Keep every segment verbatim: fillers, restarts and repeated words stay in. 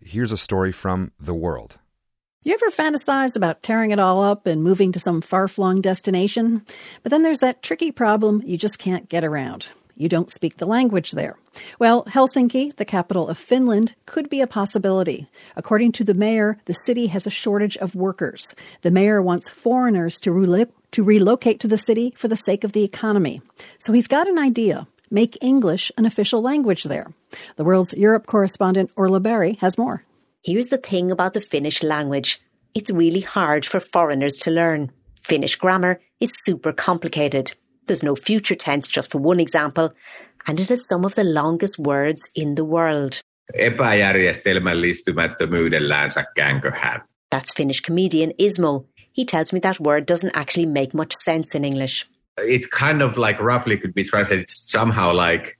here's a story from The World. You ever fantasize about tearing it all up and moving to some far-flung destination? But then there's that tricky problem you just can't get around. You don't speak the language there. Well, Helsinki, the capital of Finland, could be a possibility. According to the mayor, the city has a shortage of workers. The mayor wants foreigners to, relo- to relocate to the city for the sake of the economy. So he's got an idea. Make English an official language there. The World's Europe correspondent Orla Berry has more. Here's the thing about the Finnish language. It's really hard for foreigners to learn. Finnish grammar is super complicated. There's no future tense, just for one example, and it has some of the longest words in the world. Epäjärjestelmällistymättömyydellänsä känkö hän. That's Finnish comedian Ismo. He tells me that word doesn't actually make much sense in English. It kind of like roughly could be translated somehow like,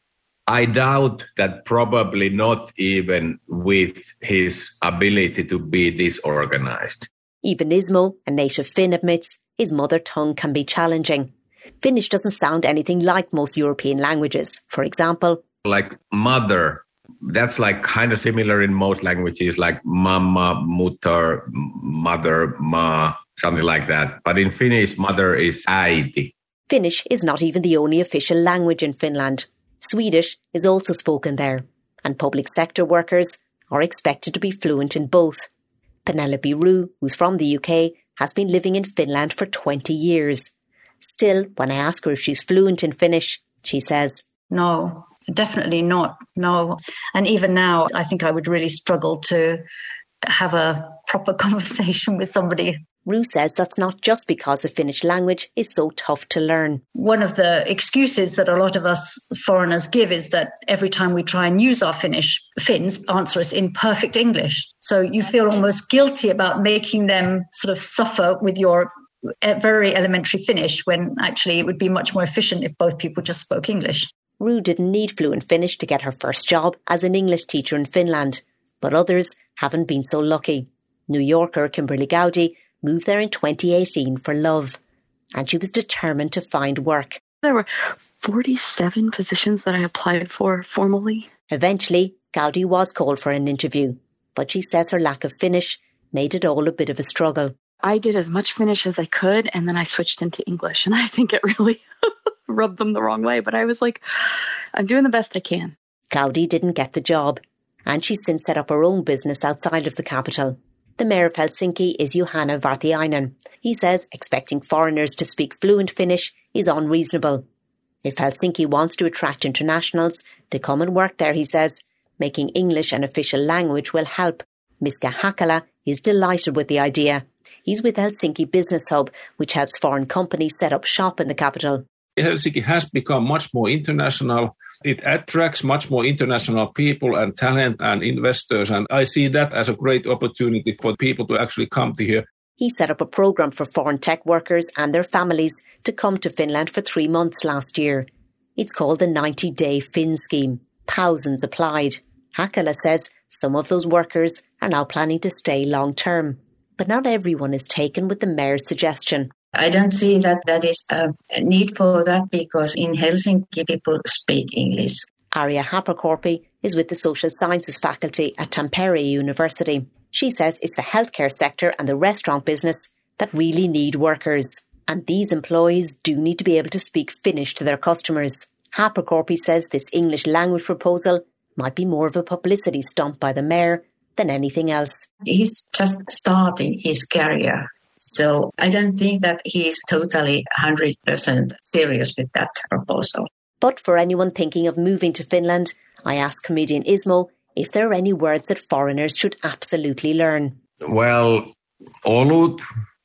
I doubt that probably not even with his ability to be disorganized. Even Ismo, a native Finn, admits his mother tongue can be challenging. Finnish doesn't sound anything like most European languages. For example, like mother, that's like kind of similar in most languages, like mama, mutter, mother, ma, something like that. But in Finnish, mother is äiti. Finnish is not even the only official language in Finland. Swedish is also spoken there, and public sector workers are expected to be fluent in both. Penelope Rue, who's from the U K, has been living in Finland for twenty years. Still, when I ask her if she's fluent in Finnish, she says, No, definitely not. No. And even now, I think I would really struggle to have a proper conversation with somebody. Rue says that's not just because the Finnish language is so tough to learn. One of the excuses that a lot of us foreigners give is that every time we try and use our Finnish, Finns answer us in perfect English. So you feel almost guilty about making them sort of suffer with your very elementary Finnish, when actually it would be much more efficient if both people just spoke English. Rue didn't need fluent Finnish to get her first job as an English teacher in Finland, but others haven't been so lucky. New Yorker Kimberly Gowdy moved there in twenty eighteen for love, and she was determined to find work. There were forty-seven positions that I applied for formally. Eventually, Gowdy was called for an interview, but she says her lack of Finnish made it all a bit of a struggle. I did as much Finnish as I could, and then I switched into English, and I think it really rubbed them the wrong way. But I was like, I'm doing the best I can. Gowdy didn't get the job, and she's since set up her own business outside of the capital. The mayor of Helsinki is Juhana Vartiainen. He says expecting foreigners to speak fluent Finnish is unreasonable. If Helsinki wants to attract internationals to come and work there, he says, making English an official language will help. Miska Hakala is delighted with the idea. He's with Helsinki Business Hub, which helps foreign companies set up shop in the capital. Helsinki has become much more international. It attracts much more international people and talent and investors, and I see that as a great opportunity for people to actually come to here. He set up a programme for foreign tech workers and their families to come to Finland for three months last year. It's called the ninety-day Finn scheme. Thousands applied. Hakala says some of those workers are now planning to stay long term. But not everyone is taken with the mayor's suggestion. I don't see that that is a need for that, because in Helsinki people speak English. Arja Hapakorpi is with the Social Sciences faculty at Tampere University. She says it's the healthcare sector and the restaurant business that really need workers. And these employees do need to be able to speak Finnish to their customers. Hapakorpi says this English language proposal might be more of a publicity stunt by the mayor than anything else. He's just starting his career. So I don't think that he's totally one hundred percent serious with that proposal. But for anyone thinking of moving to Finland, I asked comedian Ismo if there are any words that foreigners should absolutely learn. Well, olut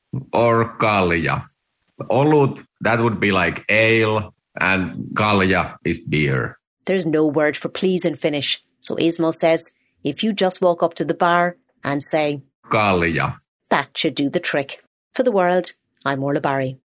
or kalja. Olut, that would be like ale, and kalja is beer. There's no word for please in Finnish, so Ismo says if you just walk up to the bar and say kalja, that should do the trick. For The World, I'm Orla Barry.